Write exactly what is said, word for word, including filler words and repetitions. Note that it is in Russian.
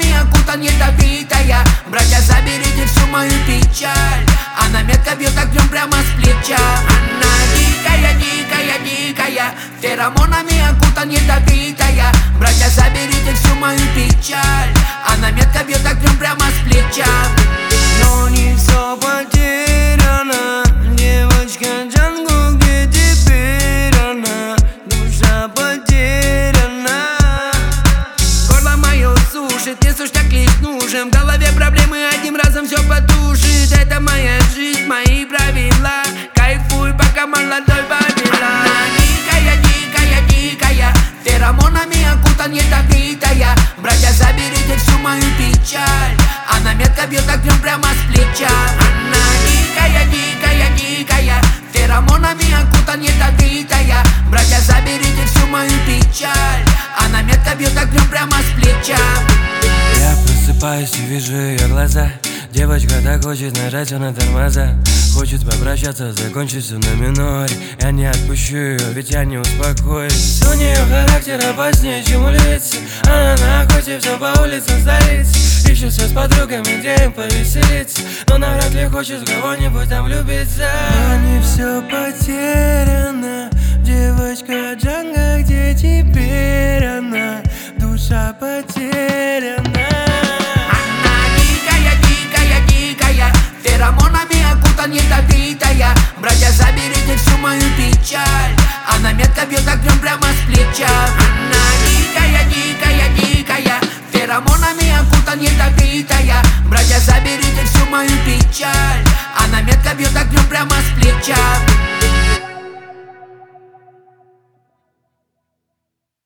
феромонами окутан ядовитая. Братья, заберите всю мою печаль. Она метко бьет огнем прямо с плеча. Она дикая, дикая, дикая, феромонами окутан ядовитая. Братья, заберите всю мою печаль. Она метко бьет огнем прямо с плеча. Но не все потеряно, девочка Джанго, где теперь она? Душа потеряна. Горло мое сушит, не сушь так лишь нужен. В голове проблемы одним разом все потушит. Это моя жизнь, мои правила. Кайфуй, пока молодой побила. Она дикая, дикая, дикая, феромонами окутан ядовитая. Братья, заберите всю мою печаль. Она метко бьет огнем прямо с плеча. Она дикая, дикая, дикая, феромонами окутан ядовитая. Братья, заберите всю мою печаль. Она метко бьет огнем прямо с плеча. Я просыпаюсь и вижу ее глаза. Девочка так хочет нажать на тормоза. Хочет попрощаться, закончить все на миноре. Я не отпущу ее, ведь я не успокоюсь. У нее характер опаснее, чем у улицы. Она на охоте, все по улицам столицы. Ищет все с подругами, где им повеселиться. Но навряд ли хочет в кого-нибудь там влюбиться. Но не все потеряно, девочка Джанго, где теперь она? Душа потеряна. Феромонами окутан ядовитая. Братья, заберите всю мою печаль. Она метко бьет огнем прямо с плеча. Она дикая, дикая, дикая, феромонами окутан ядовитая. Братья, заберите всю мою печаль. Она метко бьет огнем прямо с плеча.